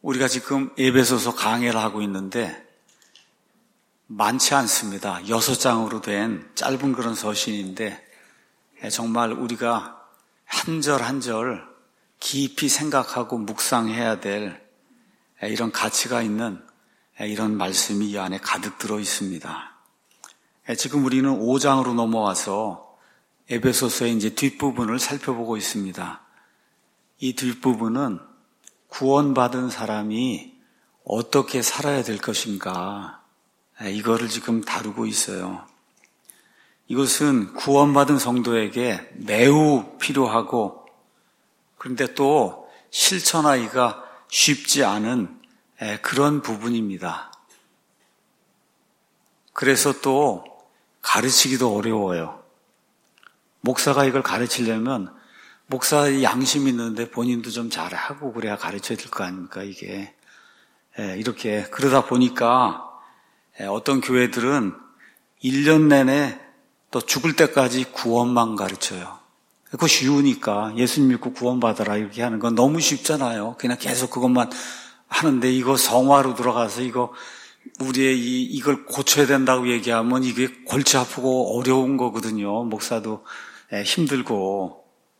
우리가 지금 에베소서 강해를 하고 있는데 많지 않습니다. 6장으로 된 짧은 그런 서신인데 정말 우리가 한 절 한 절 깊이 생각하고 묵상해야 될 이런 가치가 있는 이런 말씀이 이 안에 가득 들어 있습니다. 지금 우리는 5장으로 넘어와서 에베소서의 이제 뒷부분을 살펴보고 있습니다. 이 뒷부분은 구원받은 사람이 어떻게 살아야 될 것인가, 이거를 지금 다루고 있어요. 이것은 구원받은 성도에게 매우 필요하고 그런데 또 실천하기가 쉽지 않은 그런 부분입니다. 그래서 또 가르치기도 어려워요. 목사가 이걸 가르치려면 목사의 양심이 있는데 본인도 좀 잘하고 그래야 가르쳐야 될 거 아닙니까, 이게. 이렇게 그러다 보니까 어떤 교회들은 1년 내내 또 죽을 때까지 구원만 가르쳐요. 그거 쉬우니까 예수님 믿고 구원받아라 이렇게 하는 건 너무 쉽잖아요. 그냥 계속 그것만 하는데 이거 성화로 들어가서 우리의 이걸 고쳐야 된다고 얘기하면 이게 골치 아프고 어려운 거거든요. 목사도 힘들고.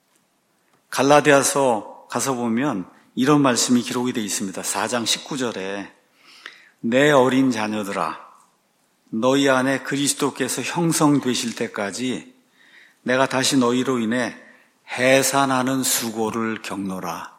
갈라디아서 가서 보면 이런 말씀이 기록이 되어 있습니다. 4장 19절에 내 어린 자녀들아 너희 안에 그리스도께서 형성되실 때까지 내가 다시 너희로 인해 해산하는 수고를 겪노라.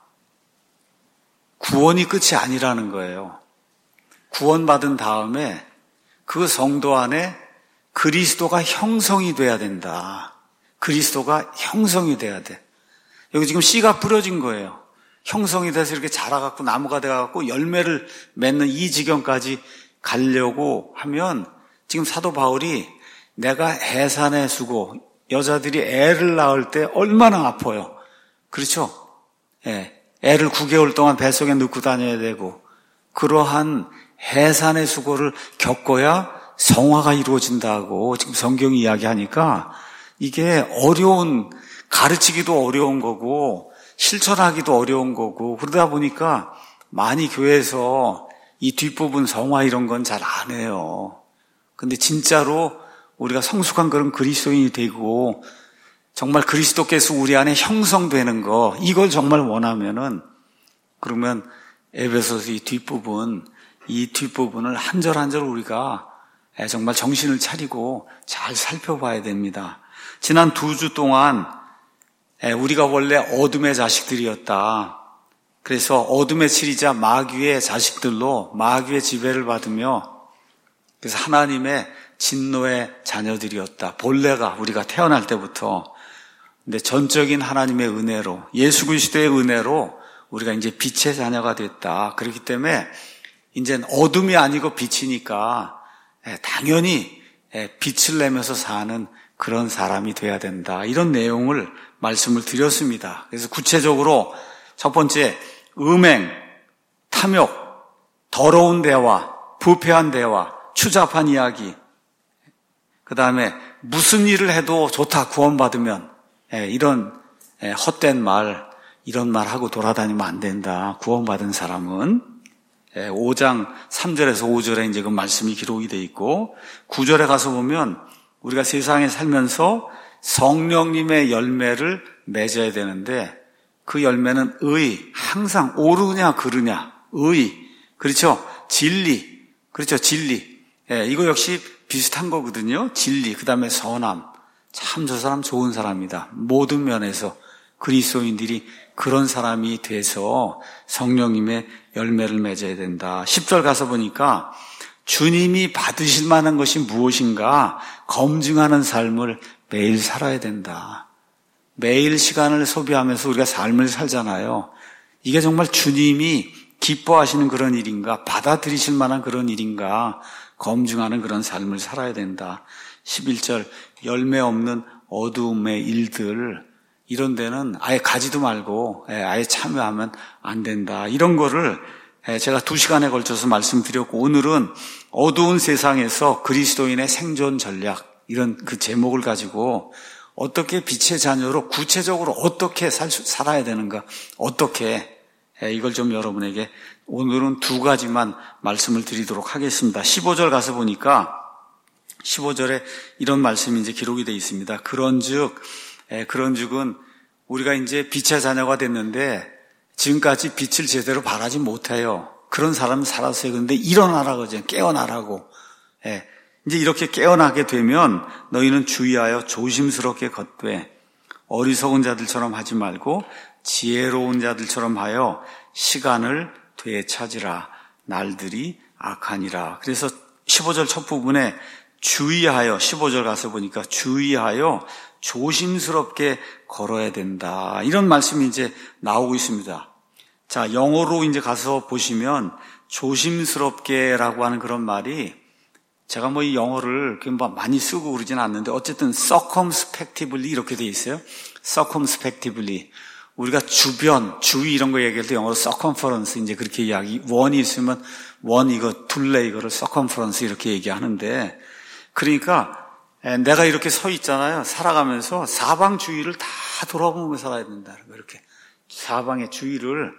구원이 끝이 아니라는 거예요. 구원받은 다음에 그 성도 안에 그리스도가 형성이 돼야 된다. 그리스도가 형성이 돼야 돼. 여기 지금 씨가 뿌려진 거예요. 형성이 돼서 이렇게 자라갖고 나무가 돼갖고 열매를 맺는 이 지경까지 가려고 하면 지금 사도 바울이 내가 해산의 수고, 여자들이 애를 낳을 때 얼마나 아파요. 그렇죠? 애를 9개월 동안 뱃속에 넣고 다녀야 되고 그러한 해산의 수고를 겪어야 성화가 이루어진다고 지금 성경이 이야기하니까 이게 가르치기도 어려운 거고 실천하기도 어려운 거고 그러다 보니까 많이 교회에서 이 뒷부분 성화 이런 건 잘 안 해요. 근데 진짜로 우리가 성숙한 그런 그리스도인이 되고 정말 그리스도께서 우리 안에 형성되는 거 이걸 정말 원하면은 그러면 에베소서 이 뒷부분을 한 절 한 절 우리가 정말 정신을 차리고 잘 살펴봐야 됩니다. 지난 2주 동안 우리가 원래 어둠의 자식들이었다. 그래서 어둠의 칠이자 마귀의 자식들로 마귀의 지배를 받으며 그래서 하나님의 진노의 자녀들이었다. 본래가 우리가 태어날 때부터. 근데 전적인 하나님의 은혜로 예수 그리스도의 은혜로 우리가 이제 빛의 자녀가 됐다. 그렇기 때문에 이제는 어둠이 아니고 빛이니까 당연히 빛을 내면서 사는 그런 사람이 돼야 된다. 이런 내용을 말씀을 드렸습니다. 그래서 구체적으로 첫 번째 음행, 탐욕, 더러운 대화, 부패한 대화, 추잡한 이야기 그 다음에 무슨 일을 해도 좋다 구원받으면 이런 헛된 말 이런 말 하고 돌아다니면 안 된다. 구원받은 사람은 5장 3절에서 5절에 이제 그 말씀이 기록이 되어 있고 9절에 가서 보면 우리가 세상에 살면서 성령님의 열매를 맺어야 되는데 그 열매는 항상 옳으냐 그르냐, 그렇죠? 진리, 그렇죠? 진리. 이거 역시 비슷한 거거든요. 진리, 그 다음에 선함. 참 저 사람 좋은 사람이다. 모든 면에서 그리스도인들이 그런 사람이 돼서 성령님의 열매를 맺어야 된다. 10절 가서 보니까 주님이 받으실 만한 것이 무엇인가 검증하는 삶을 매일 살아야 된다. 매일 시간을 소비하면서 우리가 삶을 살잖아요. 이게 정말 주님이 기뻐하시는 그런 일인가, 받아들이실 만한 그런 일인가 검증하는 그런 삶을 살아야 된다. 11절 열매 없는 어두움의 일들 이런 데는 아예 가지도 말고 아예 참여하면 안 된다. 이런 거를 제가 2시간에 걸쳐서 말씀드렸고 오늘은 어두운 세상에서 그리스도인의 생존 전략 이런 그 제목을 가지고 어떻게 빛의 자녀로 구체적으로 어떻게 살아야 되는가, 어떻게 이걸 좀 여러분에게 오늘은 두 가지만 말씀을 드리도록 하겠습니다. 15절 가서 보니까 15절에 이런 말씀이 이제 기록이 되어 있습니다. 그런즉은 우리가 이제 빛의 자녀가 됐는데 지금까지 빛을 제대로 발하지 못해요. 그런 사람은 살았어요. 그런데 일어나라고 하죠. 깨어나라고. 이제 이렇게 깨어나게 되면 너희는 주의하여 조심스럽게 걷되 어리석은 자들처럼 하지 말고 지혜로운 자들처럼 하여 시간을 되찾으라. 날들이 악하니라. 그래서 15절 첫 부분에 주의하여, 15절 가서 보니까 주의하여 조심스럽게 걸어야 된다. 이런 말씀이 이제 나오고 있습니다. 자, 영어로 이제 가서 보시면 조심스럽게라고 하는 그런 말이 제가 뭐 이 영어를 많이 쓰고 그러지는 않는데 어쨌든 circumspectively 이렇게 돼 있어요. circumspectively. 우리가 주변, 주위 이런 거 얘기할 때 영어로 circumference 이제 그렇게 이야기, 원이 있으면 원 이거 둘레 이거를 circumference 이렇게 얘기하는데 그러니까 내가 이렇게 서 있잖아요. 살아가면서 사방 주위를 다 돌아보며 살아야 된다는 거 이렇게 사방의 주위를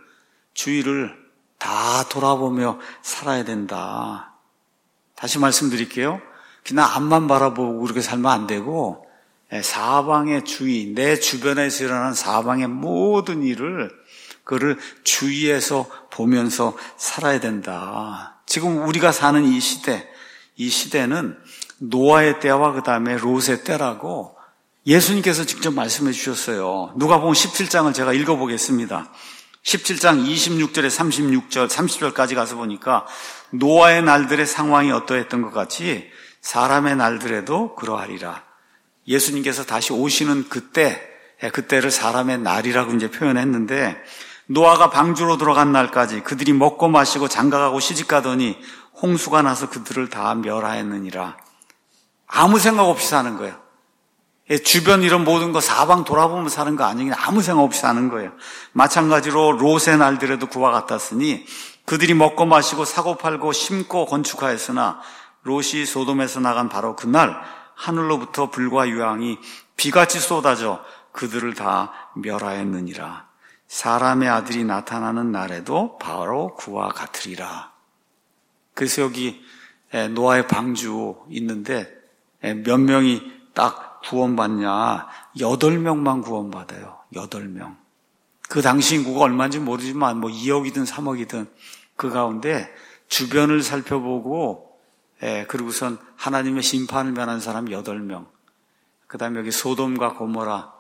다 돌아보며 살아야 된다. 다시 말씀드릴게요. 그냥 앞만 바라보고 그렇게 살면 안 되고 사방의 주위, 내 주변에서 일어나는 사방의 모든 일을 그를 주위에서 보면서 살아야 된다. 지금 우리가 사는 이 시대는 노아의 때와 그 다음에 롯의 때라고 예수님께서 직접 말씀해 주셨어요. 누가복음 17장을 제가 읽어보겠습니다. 17장 26절에 30절까지 가서 보니까 노아의 날들의 상황이 어떠했던 것 같이 사람의 날들에도 그러하리라. 예수님께서 다시 오시는 그때를 사람의 날이라고 이제 표현했는데 노아가 방주로 들어간 날까지 그들이 먹고 마시고 장가가고 시집가더니 홍수가 나서 그들을 다 멸하였느니라. 아무 생각 없이 사는 거예요. 주변 이런 모든 거 사방 돌아보면 사는 거 아니긴 아무 생각 없이 사는 거예요. 마찬가지로 롯의 날들에도 그와 같았으니 그들이 먹고 마시고 사고 팔고 심고 건축하였으나 롯이 소돔에서 나간 바로 그날 하늘로부터 불과 유황이 비같이 쏟아져 그들을 다 멸하였느니라. 사람의 아들이 나타나는 날에도 바로 그와 같으리라. 그래서 여기 노아의 방주 있는데 몇 명이 딱 구원받냐? 8명만 구원받아요. 8명. 그 당시 인구가 얼마인지 모르지만 2억이든 3억이든 그 가운데 주변을 살펴보고 그리고선 하나님의 심판을 면한 사람 8명. 그 다음에 여기 소돔과 고모라.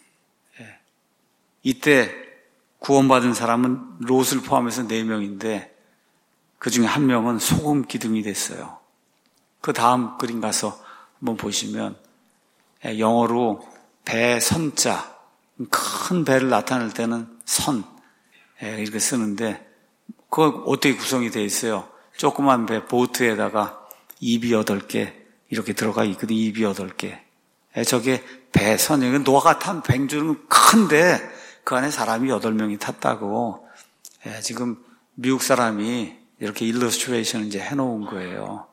이때 구원받은 사람은 롯을 포함해서 4명인데 그 중에 1명은 소금 기둥이 됐어요. 그 다음 그림 가서 한번 보시면 영어로 배 선자, 큰 배를 나타낼 때는 선 이렇게 쓰는데 그거 어떻게 구성이 되어 있어요? 조그만 배 보트에다가 입이 8개 이렇게 들어가 있거든요. 입이 8개. 저게 배선이에요. 노아가 탄 뱅주는 큰데 그 안에 사람이 8명이 탔다고 지금 미국 사람이 이렇게 일러스트레이션을 이제 해놓은 거예요.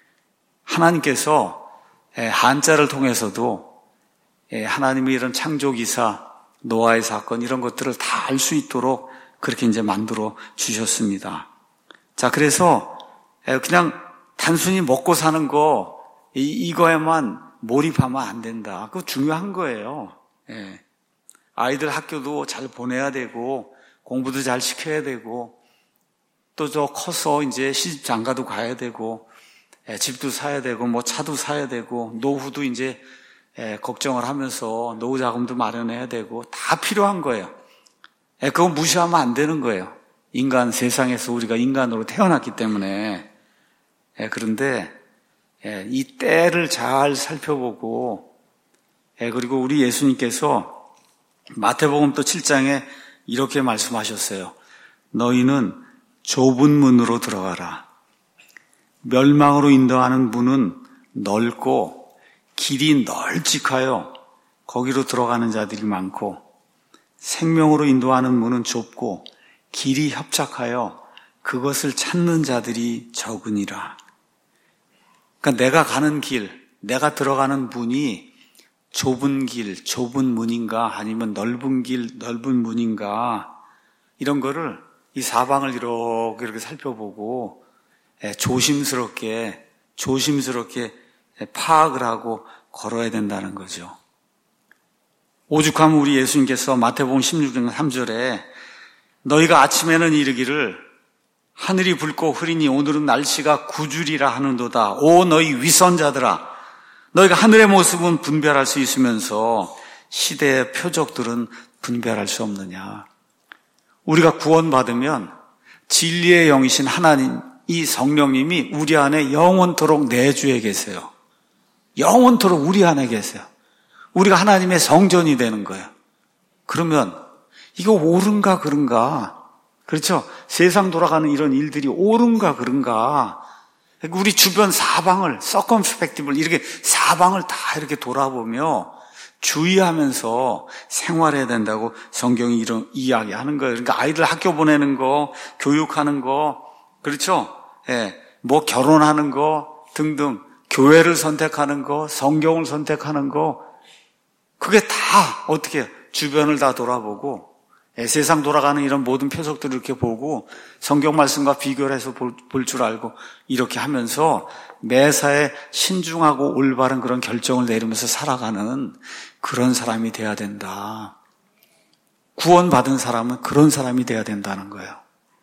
하나님께서 한자를 통해서도 하나님의 이런 창조기사, 노아의 사건 이런 것들을 다 알 수 있도록 그렇게 이제 만들어 주셨습니다. 자, 그래서 그냥 단순히 먹고 사는 거 이거에만 몰입하면 안 된다. 그거 중요한 거예요. 아이들 학교도 잘 보내야 되고 공부도 잘 시켜야 되고 또 저 커서 이제 시집 장가도 가야 되고 집도 사야 되고 차도 사야 되고 노후도 이제 걱정을 하면서 노후 자금도 마련해야 되고 다 필요한 거예요. 그거 무시하면 안 되는 거예요. 인간 세상에서 우리가 인간으로 태어났기 때문에. 그런데 이 때를 잘 살펴보고 그리고 우리 예수님께서 마태복음 또 7장에 이렇게 말씀하셨어요. 너희는 좁은 문으로 들어가라. 멸망으로 인도하는 문은 넓고 길이 널찍하여 거기로 들어가는 자들이 많고 생명으로 인도하는 문은 좁고 길이 협착하여 그것을 찾는 자들이 적으니라. 그러니까 내가 가는 길, 내가 들어가는 문이 좁은 길, 좁은 문인가 아니면 넓은 길, 넓은 문인가 이런 거를 이 사방을 이렇게 살펴보고 조심스럽게 파악을 하고 걸어야 된다는 거죠. 오죽하면 우리 예수님께서 마태복음 16장 3절에 너희가 아침에는 이르기를 하늘이 붉고 흐리니 오늘은 날씨가 구주리라 하는도다. 오 너희 위선자들아, 너희가 하늘의 모습은 분별할 수 있으면서 시대의 표적들은 분별할 수 없느냐. 우리가 구원받으면 진리의 영이신 하나님, 이 성령님이 우리 안에 영원토록 내주에 계세요. 영원토록 우리 안에 계세요. 우리가 하나님의 성전이 되는 거예요. 그러면 이거 옳은가 그른가? 그렇죠? 세상 돌아가는 이런 일들이 옳은가 그른가? 우리 주변 사방을, 서컴스펙티브를 이렇게 사방을 다 이렇게 돌아보며 주의하면서 생활해야 된다고 성경이 이런 이야기하는 거예요. 그러니까 아이들 학교 보내는 거, 교육하는 거, 그렇죠? 뭐 결혼하는 거 등등, 교회를 선택하는 거, 성경을 선택하는 거, 그게 다 어떻게 주변을 다 돌아보고 세상 돌아가는 이런 모든 표적들을 이렇게 보고 성경 말씀과 비교를 해서 볼 줄 알고 이렇게 하면서 매사에 신중하고 올바른 그런 결정을 내리면서 살아가는 그런 사람이 돼야 된다. 구원받은 사람은 그런 사람이 돼야 된다는 거예요.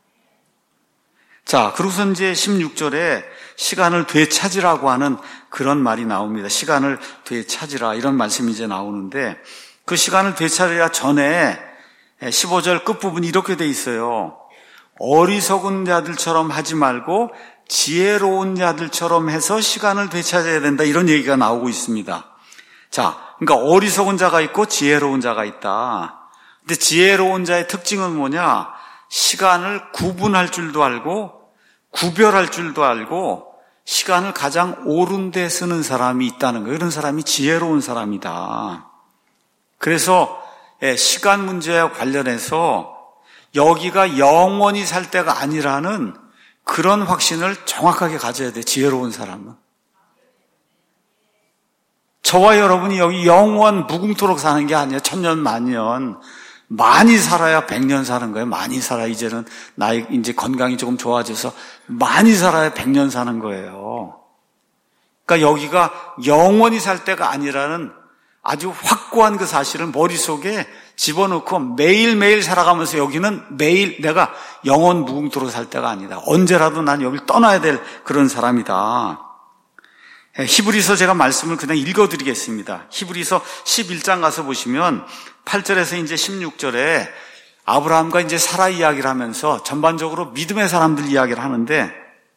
자, 그러고서 이제 16절에 시간을 되찾으라고 하는 그런 말이 나옵니다. 시간을 되찾으라 이런 말씀이 이제 나오는데 그 시간을 되찾으라 전에 15절 끝부분이 이렇게 돼 있어요. 어리석은 자들처럼 하지 말고 지혜로운 자들처럼 해서 시간을 되찾아야 된다. 이런 얘기가 나오고 있습니다. 자, 그러니까 어리석은 자가 있고 지혜로운 자가 있다. 근데 지혜로운 자의 특징은 뭐냐? 시간을 구분할 줄도 알고 구별할 줄도 알고 시간을 가장 옳은 데 쓰는 사람이 있다는 거예요. 이런 사람이 지혜로운 사람이다. 그래서 시간 문제와 관련해서 여기가 영원히 살 때가 아니라는 그런 확신을 정확하게 가져야 돼. 지혜로운 사람은. 저와 여러분이 여기 영원 무궁토록 사는 게 아니에요. 천년 만년. 많이 살아야 100년 사는 거예요. 많이 살아. 이제는 나이 이제 건강이 조금 좋아져서 많이 살아야 100년 사는 거예요. 그러니까 여기가 영원히 살 때가 아니라는 아주 확고한 그 사실을 머릿속에 집어넣고 매일매일 살아가면서 여기는 매일 내가 영원 무궁토록 살 때가 아니다. 언제라도 난 여기를 떠나야 될 그런 사람이다. 히브리서 제가 말씀을 그냥 읽어드리겠습니다. 히브리서 11장 가서 보시면 8절에서 이제 16절에 아브라함과 이제 사라 이야기를 하면서 전반적으로 믿음의 사람들 이야기를 하는데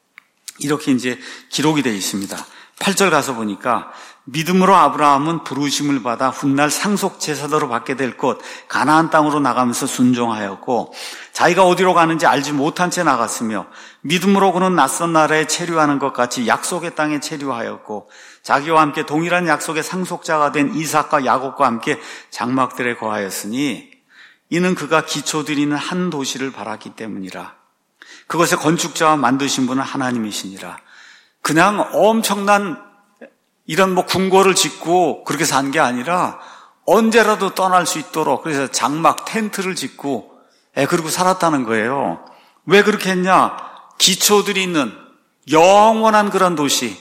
이렇게 이제 기록이 되어 있습니다. 8절 가서 보니까 믿음으로 아브라함은 부르심을 받아 훗날 상속 제사대로 받게 될 곳 가나안 땅으로 나가면서 순종하였고 자기가 어디로 가는지 알지 못한 채 나갔으며 믿음으로 그는 낯선 나라에 체류하는 것 같이 약속의 땅에 체류하였고 자기와 함께 동일한 약속의 상속자가 된 이삭과 야곱과 함께 장막들에 거하였으니 이는 그가 기초드리는 한 도시를 바랐기 때문이라. 그것의 건축자와 만드신 분은 하나님이시니라. 그냥 엄청난 이런 뭐 궁궐을 짓고 그렇게 산 게 아니라 언제라도 떠날 수 있도록 그래서 장막 텐트를 짓고 그리고 살았다는 거예요. 왜 그렇게 했냐? 기초들이 있는 영원한 그런 도시,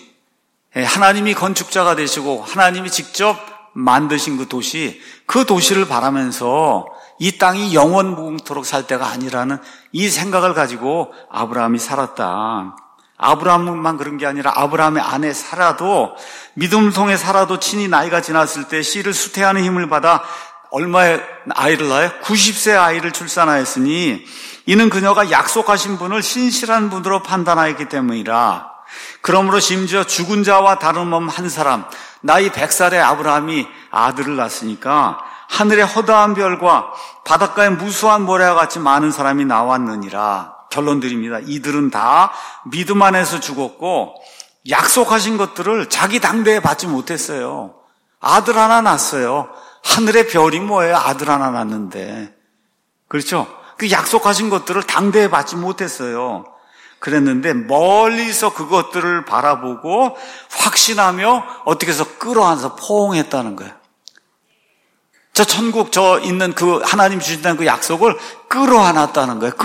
하나님이 건축자가 되시고 하나님이 직접 만드신 그 도시, 그 도시를 바라면서 이 땅이 영원 무궁토록 살 때가 아니라는 이 생각을 가지고 아브라함이 살았다. 아브라함만 그런 게 아니라 아브라함의 아내 사라도 믿음을 통해 사라도 친히 나이가 지났을 때 씨를 수태하는 힘을 받아 얼마의 아이를 낳아요? 90세 아이를 출산하였으니 이는 그녀가 약속하신 분을 신실한 분으로 판단하였기 때문이라. 그러므로 심지어 죽은 자와 다름없는 한 사람 나이 100살의 아브라함이 아들을 낳았으니까 하늘의 허다한 별과 바닷가의 무수한 모래와 같이 많은 사람이 나왔느니라. 결론드립니다. 이들은 다 믿음 안에서 죽었고 약속하신 것들을 자기 당대에 받지 못했어요. 아들 하나 낳았어요. 하늘의 별이 뭐예요? 아들 하나 낳았는데. 그렇죠? 그 약속하신 것들을 당대에 받지 못했어요. 그랬는데 멀리서 그것들을 바라보고 확신하며 어떻게 해서 끌어안아서 포옹했다는 거예요. 저 천국 있는 그 하나님 주신다는 그 약속을 끌어안았다는 거예요.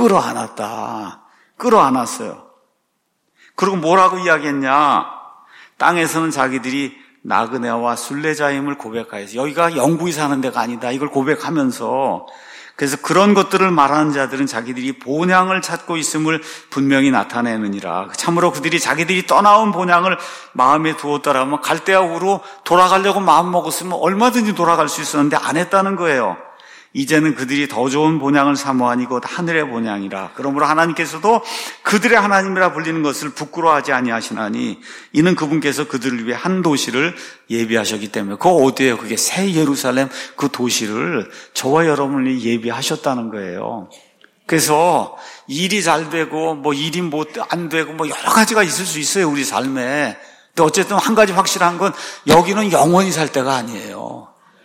끌어안았어요. 그리고 뭐라고 이야기했냐? 땅에서는 자기들이 나그네와 순례자임을 고백하여서 여기가 영구히 사는 데가 아니다. 이걸 고백하면서 그래서 그런 것들을 말하는 자들은 자기들이 본향을 찾고 있음을 분명히 나타내느니라. 참으로 그들이 자기들이 떠나온 본향을 마음에 두었더라면 갈대아우로 돌아가려고 마음먹었으면 얼마든지 돌아갈 수 있었는데 안 했다는 거예요. 이제는 그들이 더 좋은 본향을 사모하니 곧 하늘의 본향이라. 그러므로 하나님께서도 그들의 하나님이라 불리는 것을 부끄러워하지 아니하시나니 이는 그분께서 그들을 위해 한 도시를 예비하셨기 때문에. 그거 어디예요? 그게 새 예루살렘 그 도시를 저와 여러분이 예비하셨다는 거예요. 그래서 일이 잘 되고 뭐 일이 뭐 안 되고 뭐 여러 가지가 있을 수 있어요, 우리 삶에. 근데 어쨌든 한 가지 확실한 건 여기는 영원히 살 때가 아니에요.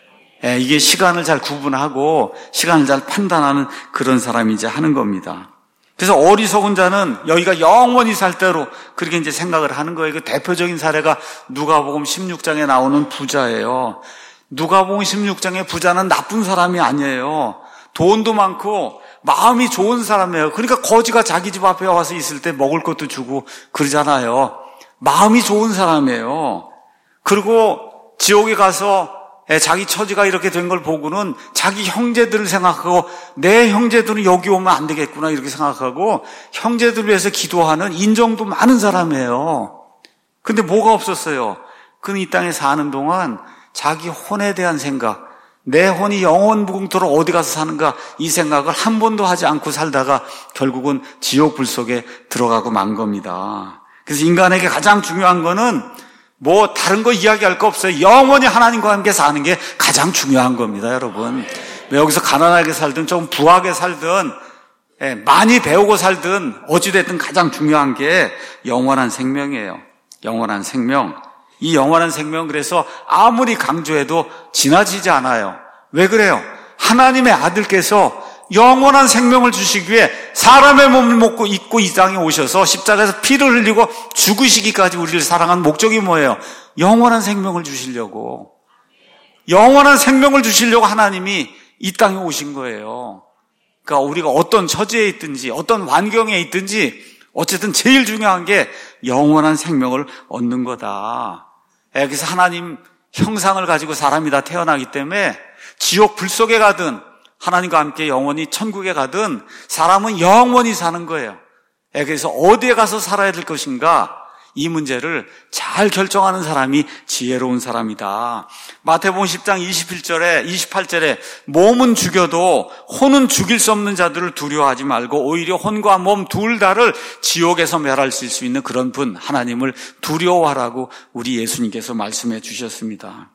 이게 시간을 잘 구분하고 시간을 잘 판단하는 그런 사람이 이제 하는 겁니다. 그래서 어리석은 자는 여기가 영원히 살 때로 그렇게 이제 생각을 하는 거예요. 그 대표적인 사례가 누가복음 16장에 나오는 부자예요. 누가복음 16장의 부자는 나쁜 사람이 아니에요. 돈도 많고 마음이 좋은 사람이에요. 그러니까 거지가 자기 집 앞에 와서 있을 때 먹을 것도 주고 그러잖아요. 마음이 좋은 사람이에요. 그리고 지옥에 가서 자기 처지가 이렇게 된 걸 보고는 자기 형제들을 생각하고 내 형제들은 여기 오면 안 되겠구나 이렇게 생각하고 형제들을 위해서 기도하는 인정도 많은 사람이에요. 근데 뭐가 없었어요? 그는 이 땅에 사는 동안 자기 혼에 대한 생각, 내 혼이 영원 무궁토록 어디 가서 사는가 이 생각을 한 번도 하지 않고 살다가 결국은 지옥 불 속에 들어가고 만 겁니다. 그래서 인간에게 가장 중요한 거는 뭐 다른 거 이야기할 거 없어요. 영원히 하나님과 함께 사는 게 가장 중요한 겁니다, 여러분. 여기서 가난하게 살든 좀 부하게 살든 많이 배우고 살든 어찌됐든 가장 중요한 게 영원한 생명이에요. 영원한 생명. 이 영원한 생명 그래서 아무리 강조해도 지나치지 않아요. 왜 그래요? 하나님의 아들께서 영원한 생명을 주시기 위해 사람의 몸을 먹고 입고 이 땅에 오셔서 십자가에서 피를 흘리고 죽으시기까지 우리를 사랑한 목적이 뭐예요? 영원한 생명을 주시려고. 영원한 생명을 주시려고 하나님이 이 땅에 오신 거예요. 그러니까 우리가 어떤 처지에 있든지 어떤 환경에 있든지 어쨌든 제일 중요한 게 영원한 생명을 얻는 거다. 그래서 하나님 형상을 가지고 사람이 다 태어나기 때문에 지옥 불 속에 가든 하나님과 함께 영원히 천국에 가든 사람은 영원히 사는 거예요. 그래서 어디에 가서 살아야 될 것인가? 이 문제를 잘 결정하는 사람이 지혜로운 사람이다. 마태복음 10장 28절에 몸은 죽여도 혼은 죽일 수 없는 자들을 두려워하지 말고 오히려 혼과 몸 둘 다를 지옥에서 멸할 수 있는 그런 분 하나님을 두려워하라고 우리 예수님께서 말씀해 주셨습니다.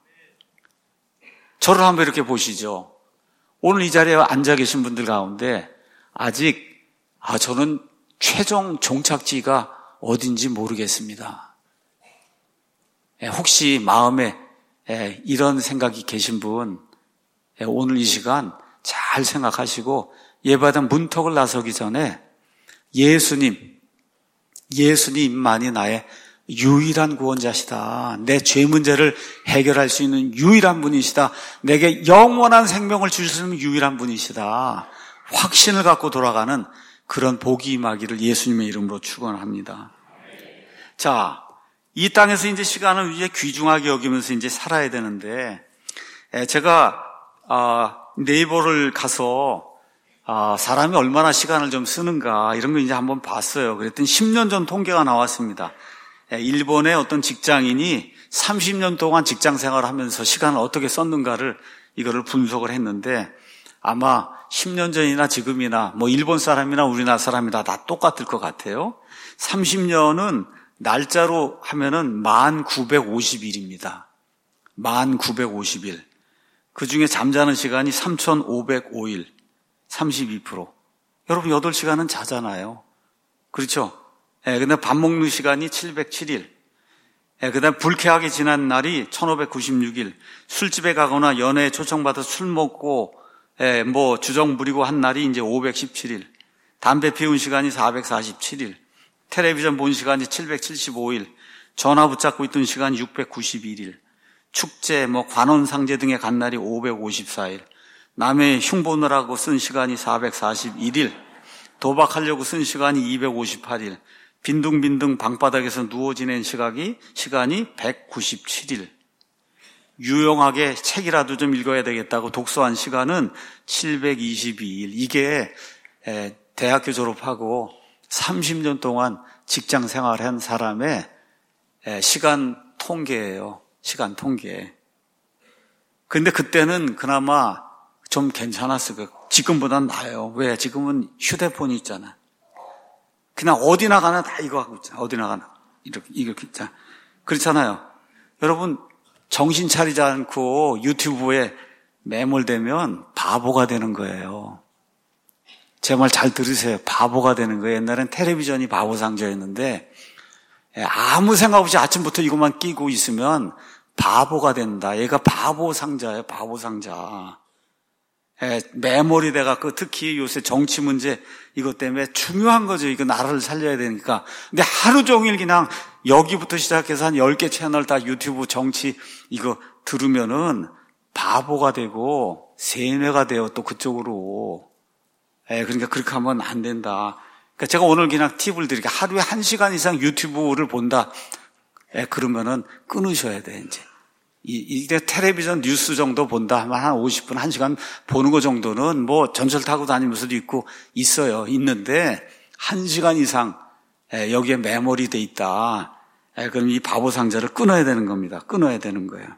저를 한번 이렇게 보시죠. 오늘 이 자리에 앉아 계신 분들 가운데 아직 저는 최종 종착지가 어딘지 모르겠습니다. 혹시 마음에 이런 생각이 계신 분 오늘 이 시간 잘 생각하시고 예배당 문턱을 나서기 전에 예수님만이 나의 유일한 구원자시다. 내 죄 문제를 해결할 수 있는 유일한 분이시다. 내게 영원한 생명을 주실 수 있는 유일한 분이시다. 확신을 갖고 돌아가는 그런 복이 임하기를 예수님의 이름으로 축원합니다. 자, 이 땅에서 이제 시간을 이제 귀중하게 여기면서 이제 살아야 되는데, 제가 네이버를 가서 사람이 얼마나 시간을 좀 쓰는가 이런 거 이제 한번 봤어요. 그랬더니 10년 전 통계가 나왔습니다. 일본의 어떤 직장인이 30년 동안 직장 생활을 하면서 시간을 어떻게 썼는가를 이거를 분석을 했는데 아마 10년 전이나 지금이나 뭐 일본 사람이나 우리나라 사람이나 다 똑같을 것 같아요. 30년은 날짜로 하면은 1950일입니다. 1950일. 그 중에 잠자는 시간이 3505일. 32%. 여러분 8시간은 자잖아요. 그렇죠? 근데 밥 먹는 시간이 707일. 그다음 불쾌하게 지난 날이 1596일. 술집에 가거나 연애에 초청받아 술 먹고 뭐 주정 부리고 한 날이 이제 517일. 담배 피운 시간이 447일. 텔레비전 본 시간이 775일. 전화 붙잡고 있던 시간이 691일. 축제, 관원상제 등에 간 날이 554일. 남의 흉보느라고 쓴 시간이 441일, 도박하려고 쓴 시간이 258일, 빈둥빈둥 방바닥에서 누워 지낸 시간이 197일, 유용하게 책이라도 좀 읽어야 되겠다고 독서한 시간은 722일. 이게 대학교 졸업하고 30년 동안 직장 생활한 사람의 시간 통계예요. 시간 통계. 근데 그때는 그나마 좀 괜찮았을 거예요. 지금보단 나아요. 왜? 지금은 휴대폰이 있잖아. 그냥 어디 나가나 다 이거 하고 있잖아. 어디 나가나. 이렇게 있잖아. 그렇잖아요. 여러분, 정신 차리지 않고 유튜브에 매몰되면 바보가 되는 거예요. 제 말 잘 들으세요. 바보가 되는 거예요. 옛날엔 텔레비전이 바보 상자였는데 아무 생각 없이 아침부터 이것만 끼고 있으면 바보가 된다. 얘가 바보 상자예요. 바보 상자. 매몰이 돼갖고 특히 요새 정치 문제 이것 때문에 중요한 거죠. 이거 나라를 살려야 되니까. 근데 하루 종일 그냥 여기부터 시작해서 한 10개 채널 다 유튜브 정치 이거 들으면은 바보가 되고 세뇌가 돼요. 또 그쪽으로. 그러니까 그렇게 하면 안 된다. 그러니까 제가 오늘 그냥 팁을 드릴게요. 하루에 1시간 이상 유튜브를 본다. 그러면은 끊으셔야 돼, 이제. 이게 텔레비전 뉴스 정도 본다 하면 한 50분, 1시간 보는 거 정도는 뭐 전철 타고 다니면서도 있어요. 있는데 1시간 이상 여기에 매몰이 돼 있다. 그럼 이 바보 상자를 끊어야 되는 겁니다. 끊어야 되는 거예요.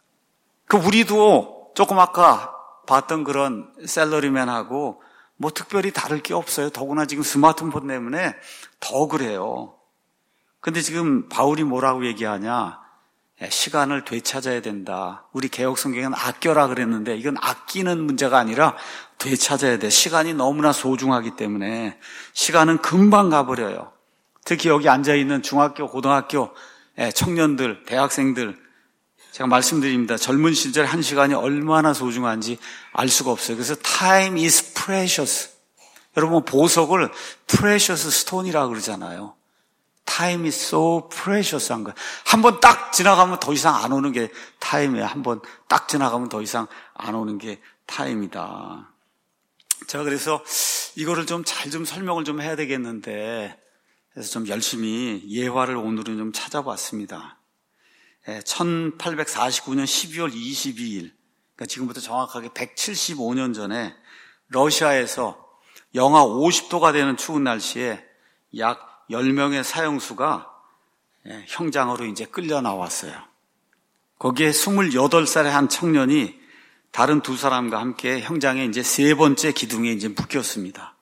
우리도 조금 아까 봤던 그런 셀러리맨하고 뭐 특별히 다를 게 없어요. 더구나 지금 스마트폰 때문에 더 그래요. 근데 지금 바울이 뭐라고 얘기하냐? 시간을 되찾아야 된다. 우리 개혁 성경은 아껴라 그랬는데 이건 아끼는 문제가 아니라 되찾아야 돼. 시간이 너무나 소중하기 때문에 시간은 금방 가버려요. 특히 여기 앉아있는 중학교, 고등학교 청년들, 대학생들 제가 말씀드립니다. 젊은 시절 1시간이 얼마나 소중한지 알 수가 없어요. 그래서 time is precious. 여러분 보석을 precious stone이라고 그러잖아요. Time is so precious 한 거예요. 한번 딱 지나가면 더 이상 안 오는 게 타임이에요. 한번 딱 지나가면 더 이상 안 오는 게 타임이다. 제가 그래서 이거를 좀 잘 좀 설명을 좀 해야 되겠는데 그래서 좀 열심히 예화를 오늘은 좀 찾아봤습니다. 1849년 12월 22일, 그러니까 지금부터 정확하게 175년 전에 러시아에서 영하 50도가 되는 추운 날씨에 약 10명의 사형수가 형장으로 이제 끌려 나왔어요. 거기에 28살의 한 청년이 다른 두 사람과 함께 형장에 이제 세 번째 기둥에 이제 묶였습니다.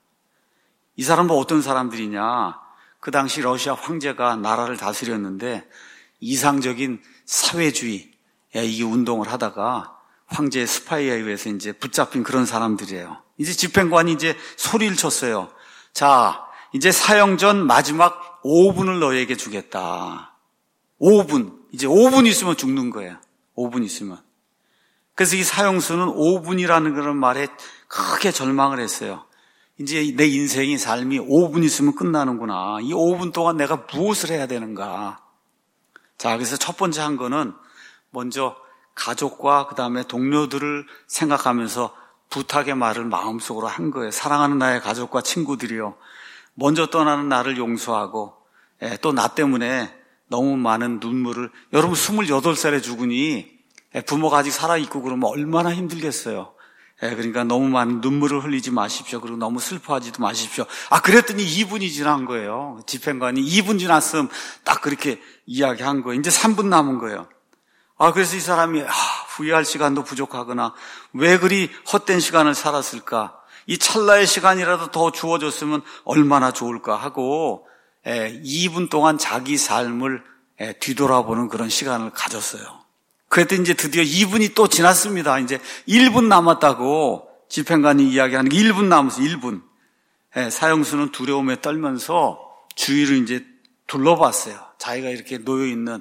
이 사람은 어떤 사람들이냐? 그 당시 러시아 황제가 나라를 다스렸는데 이상적인 사회주의 이 운동을 하다가 황제의 스파이에 의해서 이제 붙잡힌 그런 사람들이에요. 이제 집행관이 이제 소리를 쳤어요. 자, 이제 사형 전 마지막 5분을 너에게 주겠다. 5분. 이제 5분 있으면 죽는 거예요. 5분 있으면. 그래서 이 사형수는 5분이라는 그런 말에 크게 절망을 했어요. 이제 내 인생이 삶이 5분 있으면 끝나는구나. 이 5분 동안 내가 무엇을 해야 되는가. 자, 그래서 첫 번째 한 거는 먼저 가족과 그 다음에 동료들을 생각하면서 부탁의 말을 마음속으로 한 거예요. 사랑하는 나의 가족과 친구들이요. 먼저 떠나는 나를 용서하고 또 나 때문에 너무 많은 눈물을 여러분 28살에 죽으니 부모가 아직 살아있고 그러면 얼마나 힘들겠어요. 그러니까 너무 많은 눈물을 흘리지 마십시오. 그리고 너무 슬퍼하지도 마십시오. 그랬더니 2분이 지난 거예요. 집행관이 2분 지났으면 딱 그렇게 이야기한 거예요. 이제 3분 남은 거예요. 그래서 이 사람이 후회할 시간도 부족하거나 왜 그리 헛된 시간을 살았을까? 이 찰나의 시간이라도 더 주어졌으면 얼마나 좋을까 하고 2분 동안 자기 삶을 뒤돌아보는 그런 시간을 가졌어요. 그랬더니 이제 드디어 2분이 또 지났습니다. 이제 1분 남았다고 집행관이 이야기하는 게 1분 남았어요. 1분. 사형수는 두려움에 떨면서 주위를 이제 둘러봤어요. 자기가 이렇게 놓여있는.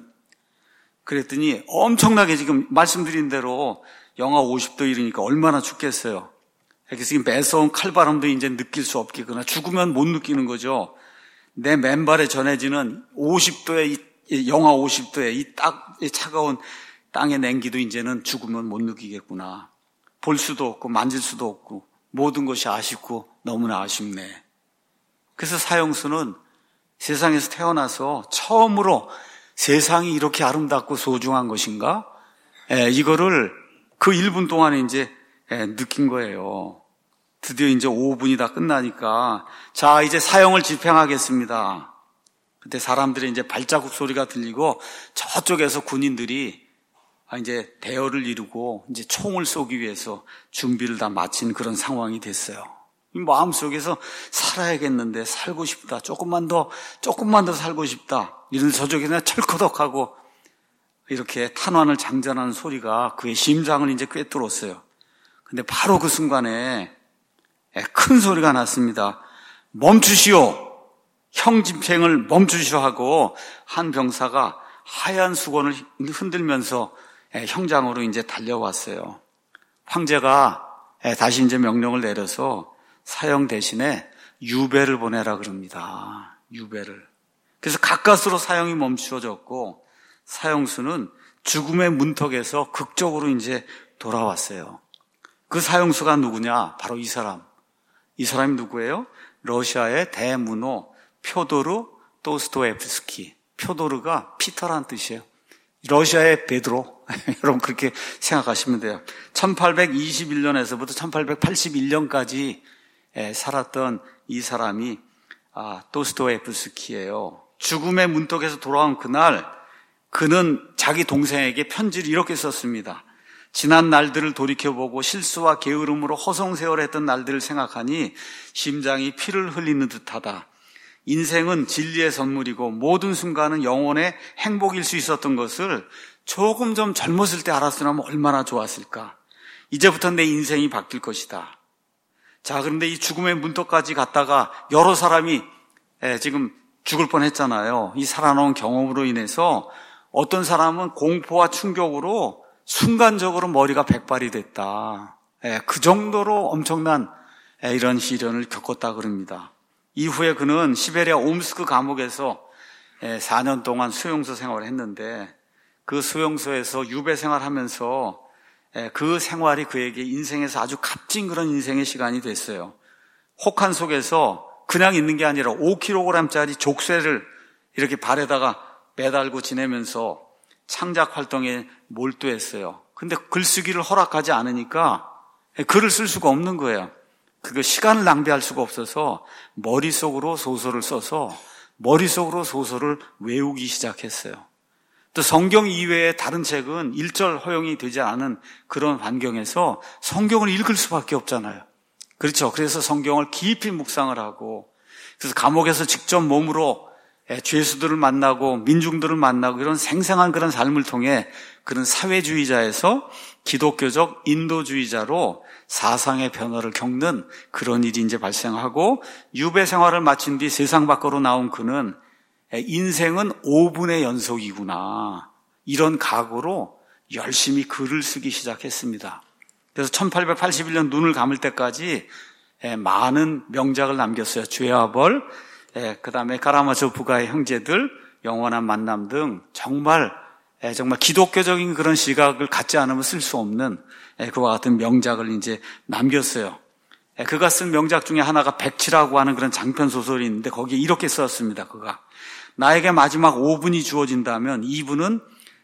그랬더니 엄청나게 지금 말씀드린 대로 영하 50도 이르니까 얼마나 춥겠어요. 그래서 이 매서운 칼바람도 이제 느낄 수 없겠구나. 죽으면 못 느끼는 거죠. 내 맨발에 전해지는 50도의 영하 50도의 이 차가운 땅의 냉기도 이제는 죽으면 못 느끼겠구나. 볼 수도 없고 만질 수도 없고 모든 것이 아쉽고 너무나 아쉽네. 그래서 사형수는 세상에서 태어나서 처음으로 세상이 이렇게 아름답고 소중한 것인가? 이거를 그 1분 동안에 이제 느낀 거예요. 드디어 이제 5분이 다 끝나니까 자, 이제 사형을 집행하겠습니다. 그때 사람들이 이제 발자국 소리가 들리고 저쪽에서 군인들이 이제 대열을 이루고 이제 총을 쏘기 위해서 준비를 다 마친 그런 상황이 됐어요. 마음속에서 살아야겠는데 살고 싶다. 조금만 더 살고 싶다. 이런 저쪽에는 철커덕하고 이렇게 탄환을 장전하는 소리가 그의 심장을 이제 꿰뚫었어요. 근데 바로 그 순간에 큰 소리가 났습니다. 멈추시오. 형 집행을 멈추시오 하고 한 병사가 하얀 수건을 흔들면서 형장으로 이제 달려왔어요. 황제가 다시 이제 명령을 내려서 사형 대신에 유배를 보내라 그럽니다. 유배를. 그래서 가까스로 사형이 멈추어졌고 사형수는 죽음의 문턱에서 극적으로 이제 돌아왔어요. 그 사형수가 누구냐? 바로 이 사람. 이 사람이 누구예요? 러시아의 대문호 표도르 도스토옙스키. 표도르가 피터란 뜻이에요. 러시아의 베드로. 여러분 그렇게 생각하시면 돼요. 1821년에서부터 1881년까지 살았던 이 사람이 도스토옙스키예요. 죽음의 문턱에서 돌아온 그날 그는 자기 동생에게 편지를 이렇게 썼습니다. 지난 날들을 돌이켜보고 실수와 게으름으로 허송세월했던 날들을 생각하니 심장이 피를 흘리는 듯하다. 인생은 진리의 선물이고 모든 순간은 영혼의 행복일 수 있었던 것을 조금 좀 젊었을 때 알았으면 얼마나 좋았을까. 이제부터 내 인생이 바뀔 것이다. 자, 그런데 이 죽음의 문턱까지 갔다가 여러 사람이 지금 죽을 뻔했잖아요. 이 살아놓은 경험으로 인해서 어떤 사람은 공포와 충격으로 순간적으로 머리가 백발이 됐다. 그 정도로 엄청난 이런 시련을 겪었다 그럽니다. 이후에 그는 시베리아 옴스크 감옥에서 4년 동안 수용소 생활을 했는데 그 수용소에서 유배 생활하면서 그 생활이 그에게 인생에서 아주 값진 그런 인생의 시간이 됐어요. 혹한 속에서 그냥 있는 게 아니라 5kg짜리 족쇄를 이렇게 발에다가 매달고 지내면서 창작 활동에 몰두했어요. 근데 글쓰기를 허락하지 않으니까 글을 쓸 수가 없는 거예요. 그 시간을 낭비할 수가 없어서 머릿속으로 소설을 써서 머릿속으로 소설을 외우기 시작했어요. 또 성경 이외의 다른 책은 일절 허용이 되지 않은 그런 환경에서 성경을 읽을 수밖에 없잖아요. 그렇죠. 그래서 성경을 깊이 묵상을 하고 그래서 감옥에서 직접 몸으로 죄수들을 만나고 민중들을 만나고 이런 생생한 그런 삶을 통해 그런 사회주의자에서 기독교적 인도주의자로 사상의 변화를 겪는 그런 일이 이제 발생하고 유배 생활을 마친 뒤 세상 밖으로 나온 그는 인생은 5분의 연속이구나. 이런 각오로 열심히 글을 쓰기 시작했습니다. 그래서 1881년 눈을 감을 때까지 많은 명작을 남겼어요. 죄와 벌, 그 다음에 카라마조프가의 형제들, 영원한 만남 등 정말 기독교적인 그런 시각을 갖지 않으면 쓸 수 없는 그와 같은 명작을 이제 남겼어요. 그가 쓴 명작 중에 하나가 백치라고 하는 그런 장편 소설이 있는데 거기에 이렇게 썼습니다. 그가 나에게 마지막 5분이 주어진다면 2분은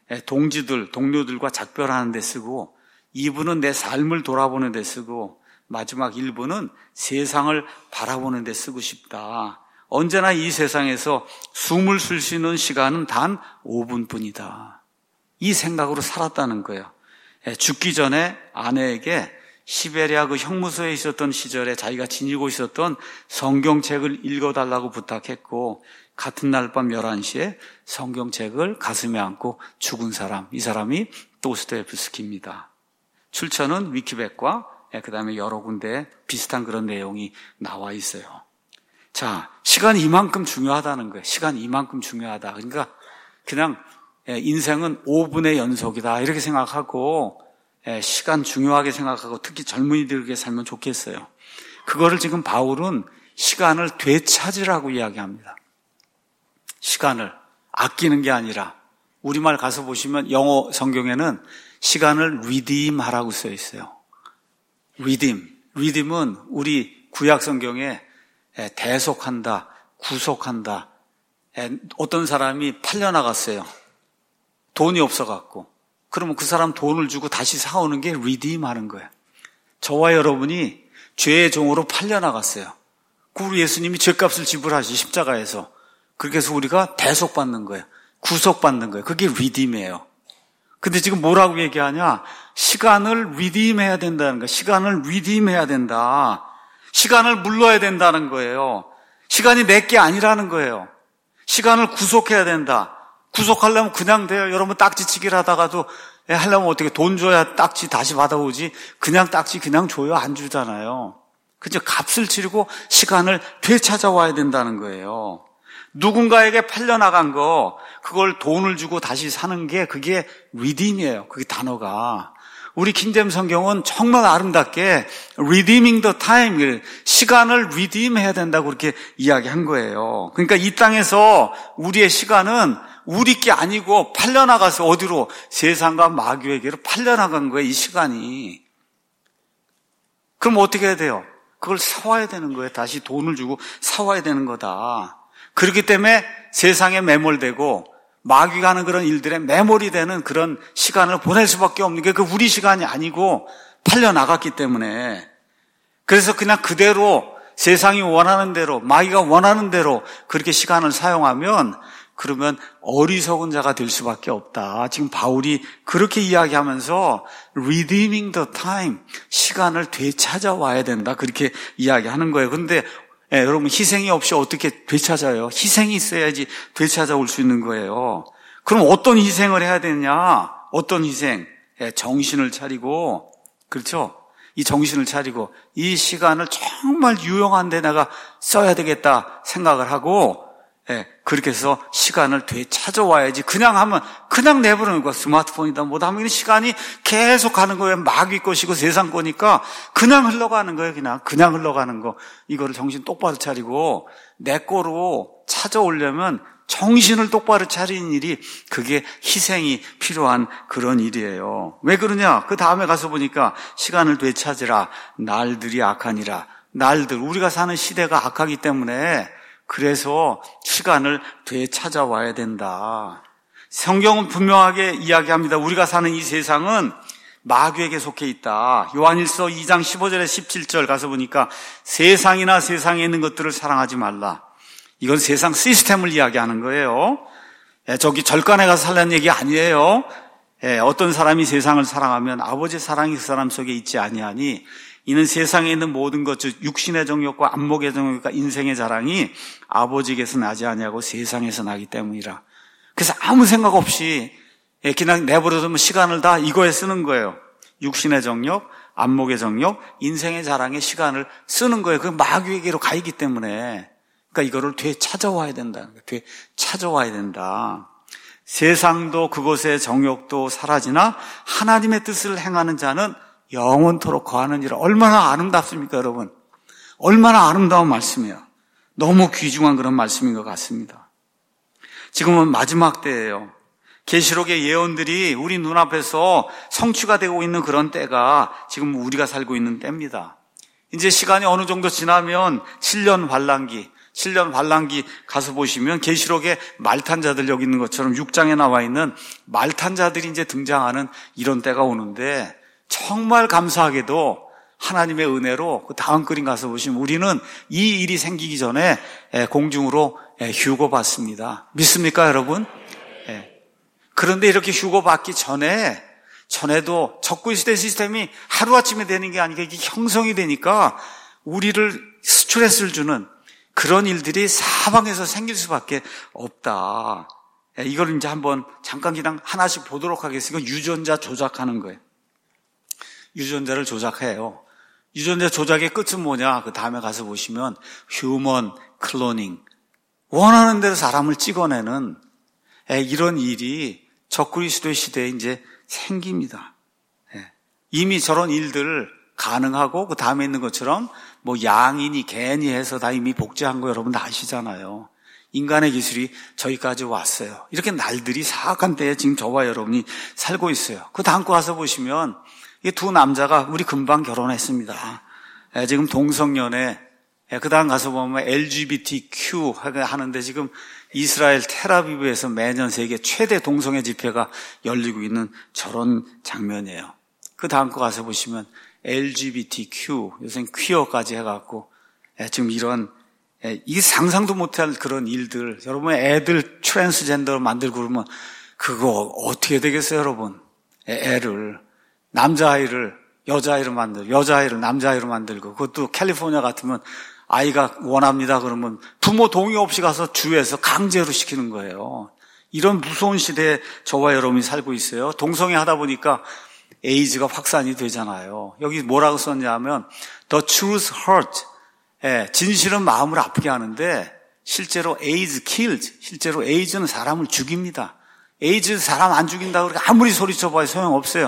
동료들과 작별하는 데 쓰고 2분은 내 삶을 돌아보는 데 쓰고 마지막 1분은 세상을 바라보는 데 쓰고 싶다. 언제나 이 세상에서 숨을 쉴 수 있는 시간은 단 5분뿐이다. 이 생각으로 살았다는 거예요. 죽기 전에 아내에게 시베리아 그 형무소에 있었던 시절에 자기가 지니고 있었던 성경책을 읽어달라고 부탁했고 같은 날 밤 11시에 성경책을 가슴에 안고 죽은 사람, 이 사람이 도스토옙스키입니다. 출처는 위키백과 그다음에 여러 군데 비슷한 그런 내용이 나와 있어요. 자, 시간이 이만큼 중요하다는 거예요. 시간이 이만큼 중요하다. 그러니까 그냥 인생은 5분의 연속이다 이렇게 생각하고 시간 중요하게 생각하고 특히 젊은이들에게 살면 좋겠어요. 그거를 지금 바울은 시간을 되찾으라고 이야기합니다. 시간을 아끼는 게 아니라 우리말 가서 보시면 영어 성경에는 시간을 redeem하라고 써 있어요. 리딤은 우리 구약 성경에 대속한다, 구속한다. 어떤 사람이 팔려나갔어요. 돈이 없어갖고. 그러면 그 사람 돈을 주고 다시 사오는 게 리딤하는 거예요. 저와 여러분이 죄의 종으로 팔려나갔어요. 우리 예수님이 죄값을 지불하시 십자가에서. 그렇게 해서 우리가 대속받는 거예요. 구속받는 거예요. 그게 리딤이에요. 근데 지금 뭐라고 얘기하냐? 시간을 리딤해야 된다는 거예요. 시간을 리딤해야 된다. 시간을 물러야 된다는 거예요. 시간이 내게 아니라는 거예요. 시간을 구속해야 된다. 구속하려면 그냥 돼요. 여러분 딱지치기를 하다가도 하려면 어떻게 돈 줘야 딱지 다시 받아오지. 그냥 딱지 그냥 줘요. 안 주잖아요. 그죠? 값을 치르고 시간을 되찾아와야 된다는 거예요. 누군가에게 팔려나간 거 그걸 돈을 주고 다시 사는 게 그게 redeem이에요. 그게 단어가. 우리 킹제임 성경은 정말 아름답게 redeeming the time, 시간을 redeem해야 된다고 그렇게 이야기한 거예요. 그러니까 이 땅에서 우리의 시간은 우리 게 아니고 팔려나가서 어디로? 세상과 마귀에게로 팔려나간 거예요. 이 시간이. 그럼 어떻게 해야 돼요? 그걸 사와야 되는 거예요. 다시 돈을 주고 사와야 되는 거다. 그렇기 때문에 세상에 매몰되고 마귀가 하는 그런 일들에 매몰이 되는 그런 시간을 보낼 수밖에 없는 게 그 우리 시간이 아니고 팔려나갔기 때문에. 그래서 그냥 그대로 세상이 원하는 대로 마귀가 원하는 대로 그렇게 시간을 사용하면 그러면 어리석은 자가 될 수밖에 없다. 지금 바울이 그렇게 이야기하면서 redeeming the time, 시간을 되찾아와야 된다. 그렇게 이야기하는 거예요. 그런데 여러분 희생이 없이 어떻게 되찾아요? 희생이 있어야지 되찾아올 수 있는 거예요. 그럼 어떤 희생을 해야 되냐? 어떤 희생? 정신을 차리고, 그렇죠? 이 정신을 차리고 이 시간을 정말 유용한 데 내가 써야 되겠다 생각을 하고 그렇게 해서 시간을 되찾아와야지. 그냥 하면 그냥 내버리는 거야. 스마트폰이다 뭐다 하면 시간이 계속 가는 거예요. 마귀 것이고 세상 거니까 그냥 흘러가는 거예요. 그냥 흘러가는 거. 이거를 정신 똑바로 차리고 내 거로 찾아오려면 정신을 똑바로 차리는 일이 그게 희생이 필요한 그런 일이에요. 왜 그러냐? 그 다음에 가서 보니까 시간을 되찾으라. 날들이 악하니라. 날들, 우리가 사는 시대가 악하기 때문에 그래서 시간을 되찾아와야 된다. 성경은 분명하게 이야기합니다. 우리가 사는 이 세상은 마귀에게 속해 있다. 요한일서 2장 15절에 17절 가서 보니까 세상이나 세상에 있는 것들을 사랑하지 말라. 이건 세상 시스템을 이야기하는 거예요. 저기 절간에 가서 살라는 얘기 아니에요. 어떤 사람이 세상을 사랑하면 아버지의 사랑이 그 사람 속에 있지 아니하니 이는 세상에 있는 모든 것, 즉 육신의 정욕과 안목의 정욕과 인생의 자랑이 아버지에게서 나지 아니하고 세상에서 나기 때문이라. 그래서 아무 생각 없이 그냥 내버려두면 시간을 다 이거에 쓰는 거예요. 육신의 정욕, 안목의 정욕, 인생의 자랑에 시간을 쓰는 거예요. 그 마귀에게로 가 있기 때문에. 그러니까 이거를 되찾아와야 된다. 되찾아와야 된다. 세상도 그것의 정욕도 사라지나 하나님의 뜻을 행하는 자는 영원토록 거하느니라. 얼마나 아름답습니까, 여러분? 얼마나 아름다운 말씀이에요. 너무 귀중한 그런 말씀인 것 같습니다. 지금은 마지막 때예요. 계시록의 예언들이 우리 눈앞에서 성취가 되고 있는 그런 때가 지금 우리가 살고 있는 때입니다. 이제 시간이 어느 정도 지나면 7년 환란기 가서 보시면 계시록에 말탄자들 여기 있는 것처럼 6장에 나와 있는 말탄자들이 이제 등장하는 이런 때가 오는데 정말 감사하게도 하나님의 은혜로 그 다음 그림 가서 보시면 우리는 이 일이 생기기 전에 공중으로 휴거 받습니다. 믿습니까, 여러분? 그런데 이렇게 휴거 받기 전에도 적그리스도의 시스템이 하루아침에 되는 게 아니라 이게 형성이 되니까 우리를 스트레스를 주는 그런 일들이 사방에서 생길 수밖에 없다. 이걸 이제 한번 잠깐 그냥 하나씩 보도록 하겠습니다. 유전자 조작하는 거예요. 유전자를 조작해요. 유전자 조작의 끝은 뭐냐? 그 다음에 가서 보시면 휴먼 클로닝. 원하는 대로 사람을 찍어내는 이런 일이 적그리스도의 시대에 이제 생깁니다. 이미 저런 일들 가능하고 그 다음에 있는 것처럼 뭐 양이니 개니 해서 다 이미 복제한 거 여러분 다 아시잖아요. 인간의 기술이 저기까지 왔어요. 이렇게 날들이 사악한 때에 지금 저와 여러분이 살고 있어요. 그 다음 거 가서 보시면 이 두 남자가 우리 금방 결혼했습니다. 지금 동성연애, 그 다음 가서 보면 LGBTQ 하는데 지금 이스라엘 텔아비브에서 매년 세계 최대 동성애 집회가 열리고 있는 저런 장면이에요. 그 다음 거 가서 보시면 LGBTQ, 요새 퀴어까지 해갖고 지금 이런 이게 상상도 못할 그런 일들, 여러분 애들 트랜스젠더로 만들고 그러면 그거 어떻게 되겠어요, 여러분? 애를 남자아이를 여자아이로 만들고 여자아이를 남자아이로 만들고 그것도 캘리포니아 같으면 아이가 원합니다 그러면 부모 동의 없이 가서 주에서 강제로 시키는 거예요. 이런 무서운 시대에 저와 여러분이 살고 있어요. 동성애 하다 보니까 에이즈가 확산이 되잖아요. 여기 뭐라고 썼냐면 The truth hurt. 진실은 마음을 아프게 하는데 실제로 AIDS kills. 실제로 에이즈는 사람을 죽입니다. 에이즈 사람 안 죽인다고 그렇게 아무리 소리쳐봐야 소용없어요.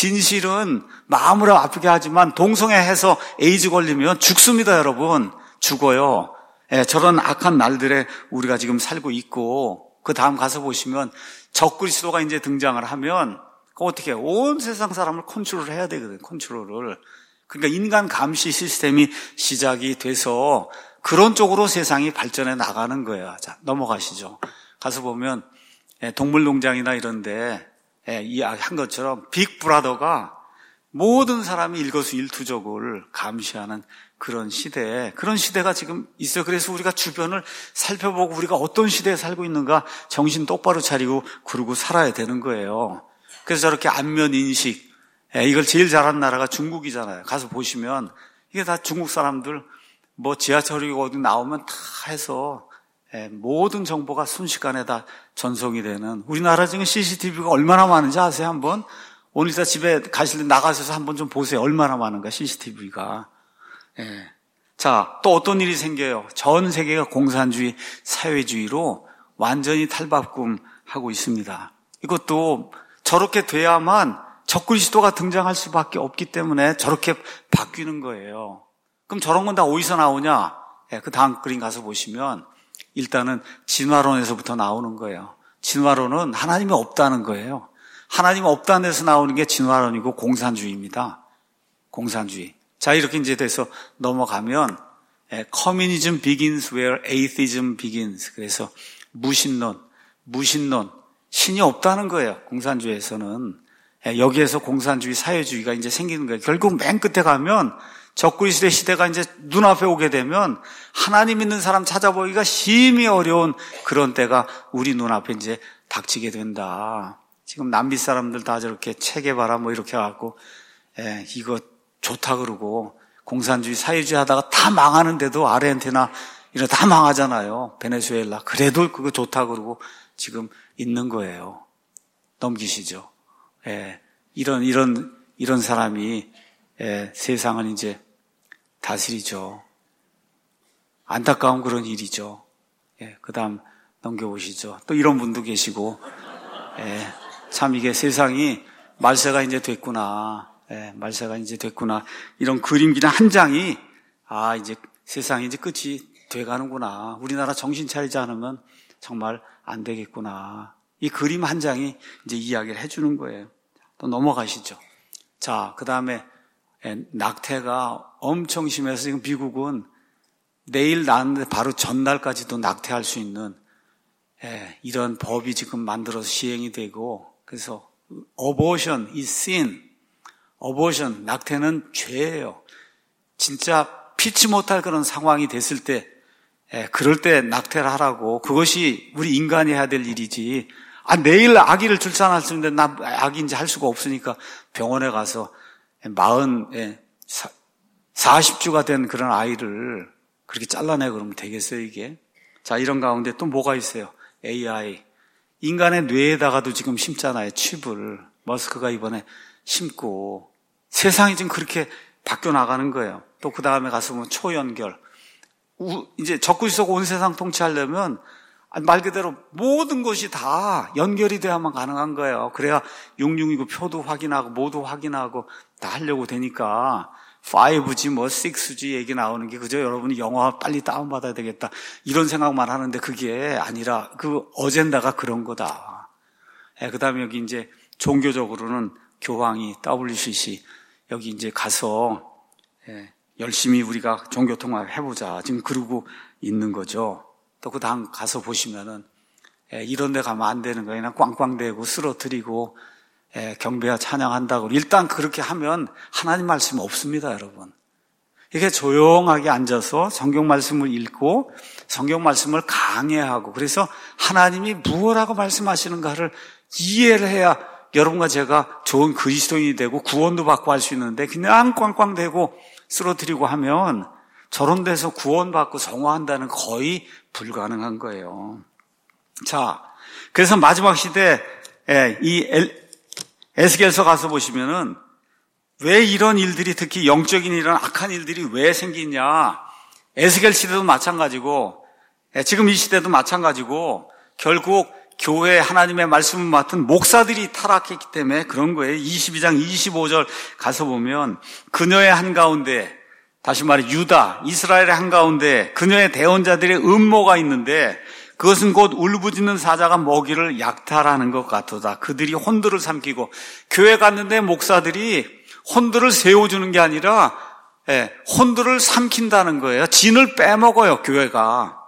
진실은 마음을 아프게 하지만 동성애해서 에이즈 걸리면 죽습니다, 여러분. 죽어요. 저런 악한 날들에 우리가 지금 살고 있고 그 다음 가서 보시면 적그리스도가 이제 등장을 하면 어떻게 해요? 온 세상 사람을 컨트롤을 해야 되거든요. 컨트롤을. 그러니까 인간 감시 시스템이 시작이 돼서 그런 쪽으로 세상이 발전해 나가는 거예요. 자, 넘어가시죠. 가서 보면 동물농장이나 이런데 이야기한 것처럼 빅브라더가 모든 사람이 일거수일투족을 감시하는 그런 시대가 지금 있어요. 그래서 우리가 주변을 살펴보고 우리가 어떤 시대에 살고 있는가 정신 똑바로 차리고 그러고 살아야 되는 거예요. 그래서 저렇게 안면인식, 이걸 제일 잘하는 나라가 중국이잖아요. 가서 보시면 이게 다 중국 사람들 뭐 지하철이고 어디 나오면 다 해서 모든 정보가 순식간에 다 전송이 되는 우리나라 지금 CCTV가 얼마나 많은지 아세요? 한번 오늘따라 집에 가실 때 나가셔서 한번 좀 보세요. 얼마나 많은가 CCTV가. 자, 또 어떤 일이 생겨요? 전 세계가 공산주의, 사회주의로 완전히 탈바꿈하고 있습니다. 이것도 저렇게 돼야만 적그리스도가 등장할 수밖에 없기 때문에 저렇게 바뀌는 거예요. 그럼 저런 건 다 어디서 나오냐? 그 다음 그림 가서 보시면 일단은 진화론에서부터 나오는 거예요. 진화론은 하나님이 없다는 거예요. 하나님이 없다는 데서 나오는 게 진화론이고 공산주의입니다. 공산주의. 자, 이렇게 이제 돼서 넘어가면 Communism begins where atheism begins. 그래서 무신론, 신이 없다는 거예요. 공산주의에서는. 여기에서 공산주의, 사회주의가 이제 생기는 거예요. 결국 맨 끝에 가면 적그리스도의 시대가 이제 눈앞에 오게 되면 하나님 있는 사람 찾아보기가 심히 어려운 그런 때가 우리 눈앞에 이제 닥치게 된다. 지금 남미 사람들 다 저렇게 체계바라 뭐 이렇게 해갖고 이거 좋다 그러고 공산주의, 사회주의 하다가 다 망하는데도 아르헨티나 이런 다 망하잖아요. 베네수엘라. 그래도 그거 좋다 그러고 지금 있는 거예요. 넘기시죠. 이런 사람이 세상을 이제 다스리죠. 안타까운 그런 일이죠. 그 다음 넘겨보시죠. 또 이런 분도 계시고, 참 이게 세상이 말세가 이제 됐구나. 말세가 이제 됐구나. 이런 그림 그냥 한 장이, 이제 세상이 이제 끝이 돼가는구나. 우리나라 정신 차리지 않으면 정말 안 되겠구나. 이 그림 한 장이 이제 이야기를 해주는 거예요. 또 넘어가시죠. 자, 그 다음에 낙태가 엄청 심해서 지금 미국은 내일 낳았는데 바로 전날까지도 낙태할 수 있는 이런 법이 지금 만들어서 시행이 되고, 그래서 abortion is sin. abortion, 낙태는 죄예요. 진짜 피치 못할 그런 상황이 됐을 때 그럴 때 낙태를 하라고. 그것이 우리 인간이 해야 될 일이지. 내일 아기를 출산할 수 있는데 나 아기 이제 할 수가 없으니까 병원에 가서 40주가 된 그런 아이를 그렇게 잘라내 그러면 되겠어요, 이게? 자, 이런 가운데 또 뭐가 있어요? AI. 인간의 뇌에다가도 지금 심잖아요, 칩을. 머스크가 이번에 심고. 세상이 지금 그렇게 바뀌어 나가는 거예요. 또 그 다음에 가서 보면 초연결. 이제 적그리스도가 온 세상 통치하려면 말 그대로 모든 것이 다 연결이 돼야만 가능한 거예요. 그래야 669 표도 확인하고 모두 확인하고 다 하려고 되니까 5G 뭐 6G 얘기 나오는 게 그저 여러분이 영화 빨리 다운받아야 되겠다 이런 생각만 하는데 그게 아니라 그 어젠다가 그런 거다. 그 다음에 여기 이제 종교적으로는 교황이 WCC 여기 이제 가서 열심히 우리가 종교통합 해보자. 지금 그러고 있는 거죠. 또 그 다음 가서 보시면은 이런 데 가면 안 되는 거예요. 그냥 꽝꽝대고 쓰러뜨리고 경배와 찬양한다고. 일단 그렇게 하면 하나님 말씀이 없습니다, 여러분. 이게 조용하게 앉아서 성경 말씀을 읽고 성경 말씀을 강해하고 그래서 하나님이 무엇라고 말씀하시는가를 이해를 해야 여러분과 제가 좋은 그리스도인이 되고 구원도 받고 할 수 있는데 그냥 꽝꽝대고 쓰러뜨리고 하면 저런 데서 구원받고 성화한다는 거의 불가능한 거예요. 자, 그래서 마지막 시대 이 에스겔서 가서 보시면은 왜 이런 일들이 특히 영적인 이런 악한 일들이 왜 생기냐? 에스겔 시대도 마찬가지고 지금 이 시대도 마찬가지고 결국 교회 하나님의 말씀을 맡은 목사들이 타락했기 때문에 그런 거예요. 22장 25절 가서 보면 그녀의 한가운데 다시 말해 유다, 이스라엘의 한가운데 그녀의 대언자들의 음모가 있는데 그것은 곧 울부짖는 사자가 먹이를 약탈하는 것 같도다. 그들이 혼들을 삼키고 교회 갔는데 목사들이 혼들을 세워주는 게 아니라 혼들을 삼킨다는 거예요. 진을 빼먹어요, 교회가.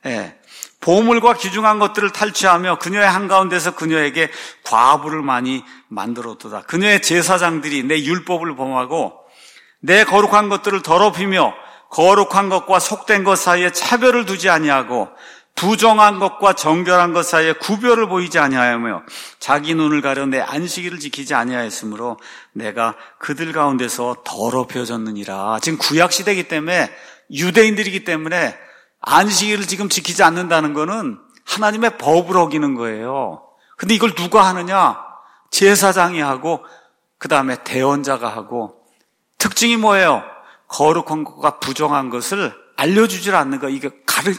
보물과 귀중한 것들을 탈취하며 그녀의 한가운데서 그녀에게 과부를 많이 만들었도다. 그녀의 제사장들이 내 율법을 범하고 내 거룩한 것들을 더럽히며 거룩한 것과 속된 것 사이에 차별을 두지 아니하고 부정한 것과 정결한 것 사이에 구별을 보이지 아니하며 자기 눈을 가려 내 안식일을 지키지 아니하였으므로 내가 그들 가운데서 더럽혀졌느니라. 지금 구약시대이기 때문에 유대인들이기 때문에 안식일을 지금 지키지 않는다는 거는 하나님의 법을 어기는 거예요. 근데 이걸 누가 하느냐? 제사장이 하고 그 다음에 대언자가 하고 특징이 뭐예요? 거룩한 것과 부정한 것을 알려주질 않는 거예요. 이게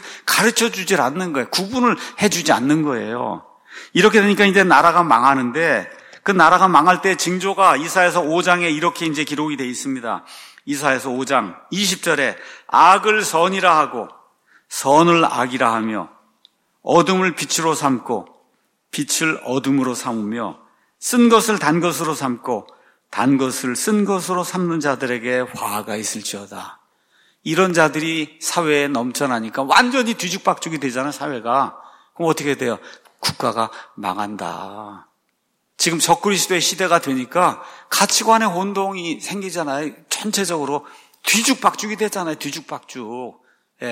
가르쳐주질 않는 거예요. 구분을 해주지 않는 거예요. 이렇게 되니까 이제 나라가 망하는데 그 나라가 망할 때 징조가 이사야서 5장에 이렇게 이제 기록이 되어 있습니다. 이사야서 5장 20절에 악을 선이라 하고 선을 악이라 하며 어둠을 빛으로 삼고 빛을 어둠으로 삼으며 쓴 것을 단 것으로 삼고 단 것을 쓴 것으로 삼는 자들에게 화가 있을지어다. 이런 자들이 사회에 넘쳐나니까 완전히 뒤죽박죽이 되잖아요, 사회가. 그럼 어떻게 돼요? 국가가 망한다. 지금 적그리스도의 시대가 되니까 가치관의 혼동이 생기잖아요. 전체적으로 뒤죽박죽이 되잖아요, 뒤죽박죽.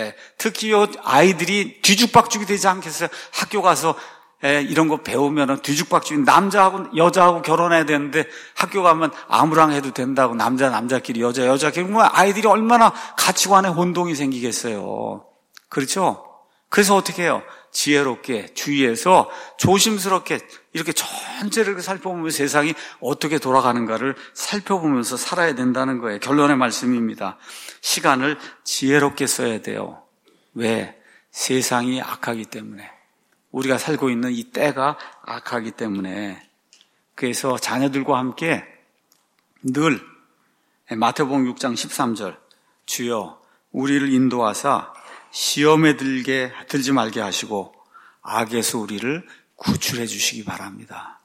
특히 아이들이 뒤죽박죽이 되지 않겠어요? 학교 가서 이런 거 배우면은 뒤죽박죽이 남자하고 여자하고 결혼해야 되는데 학교 가면 아무랑 해도 된다고 남자끼리 여자끼리 그러면 아이들이 얼마나 가치관에 혼동이 생기겠어요. 그렇죠? 그래서 어떻게 해요? 지혜롭게 주위에서 조심스럽게 이렇게 전체를 살펴보면서 세상이 어떻게 돌아가는가를 살펴보면서 살아야 된다는 거예요. 결론의 말씀입니다. 시간을 지혜롭게 써야 돼요. 왜? 세상이 악하기 때문에. 우리가 살고 있는 이 때가 악하기 때문에. 그래서 자녀들과 함께 늘 마태복음 6장 13절 주여 우리를 인도하사 시험에 들지 말게 하시고 악에서 우리를 구출해 주시기 바랍니다.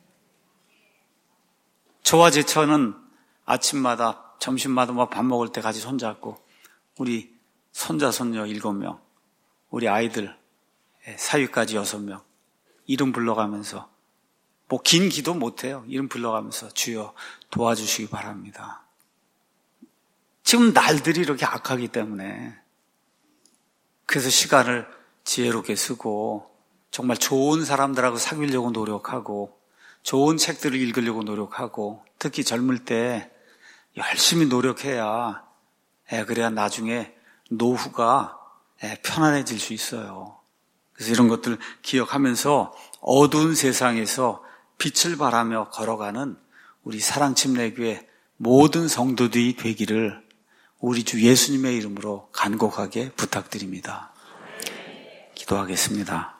저와 제 처는 아침마다 점심마다 밥 먹을 때 같이 손잡고 우리 손자 손녀 7명 우리 아이들 사위까지 6명 이름 불러가면서 긴 기도 못해요. 이름 불러가면서 주여 도와주시기 바랍니다. 지금 날들이 이렇게 악하기 때문에 그래서 시간을 지혜롭게 쓰고 정말 좋은 사람들하고 사귀려고 노력하고 좋은 책들을 읽으려고 노력하고 특히 젊을 때 열심히 노력해야 그래야 나중에 노후가 편안해질 수 있어요. 그래서 이런 것들 기억하면서 어두운 세상에서 빛을 발하며 걸어가는 우리 사랑침례교회 모든 성도들이 되기를 우리 주 예수님의 이름으로 간곡하게 부탁드립니다. 기도하겠습니다.